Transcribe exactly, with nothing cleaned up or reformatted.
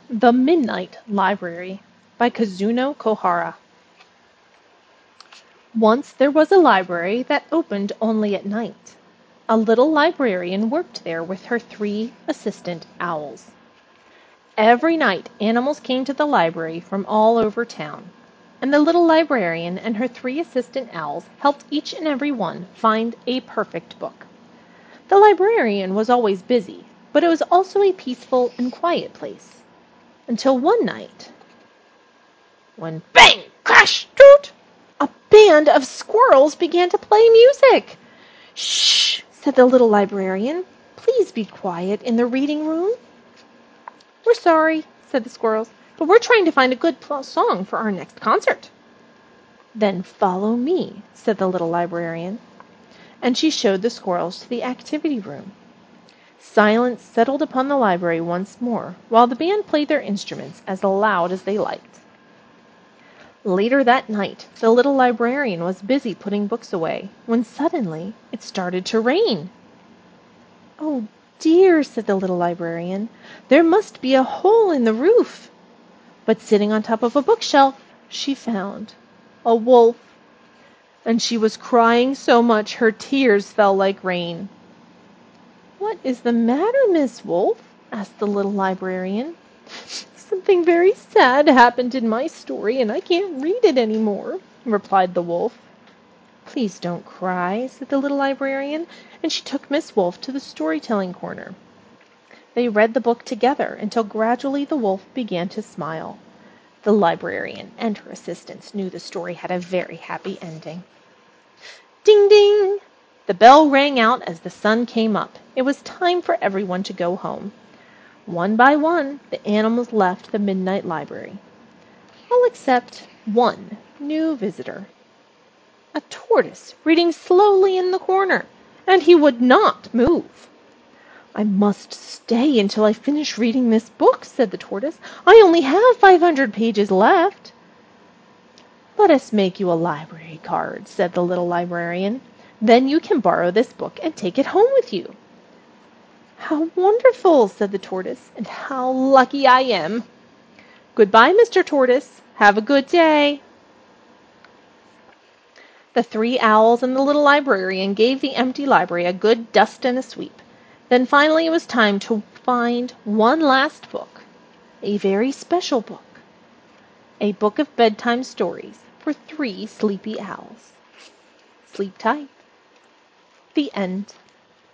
The Midnight Library by Kazuno Kohara. Once there was a library that opened only at night. A little librarian worked there with her three assistant owls. Every night animals came to the library from all over town, and the little librarian and her three assistant owls helped each and every one find a perfect book. The librarian was always busy, but it was also a peaceful and quiet place. Until one night, when bang, crash, toot, a band of squirrels began to play music. "Shh," said the little librarian. "Please be quiet in the reading room." "We're sorry," said the squirrels, "but we're trying to find a good song for our next concert." "Then follow me," said the little librarian, and she showed the squirrels to the activity room. Silence settled upon the library once more, while the band played their instruments as loud as they liked. Later that night, the little librarian was busy putting books away, when suddenly it started to rain. "Oh dear," said the little librarian, "there must be a hole in the roof." But sitting on top of a bookshelf, she found a wolf, and she was crying so much her tears fell like rain. "What is the matter, Miss Wolf?" asked the little librarian. "Something very sad happened in my story, and I can't read it any more," replied the wolf. "Please don't cry," said the little librarian, and she took Miss Wolf to the storytelling corner. They read the book together until gradually the wolf began to smile. The librarian and her assistants knew the story had a very happy ending. Ding, ding! The bell rang out as the sun came up. It was time for everyone to go home. One by one, the animals left the midnight library, all except one new visitor. A tortoise reading slowly in the corner, and he would not move. "I must stay until I finish reading this book," said the tortoise. "I only have five hundred pages left." "Let us make you a library card," said the little librarian. "Then you can borrow this book and take it home with you." "How wonderful!" said the tortoise, "and how lucky I am! Goodbye, Mister Tortoise. Have a good day." The three owls and the little librarian gave the empty library a good dust and a sweep. Then finally it was time to find one last book, a very special book, a book of bedtime stories for three sleepy owls. Sleep tight. The end.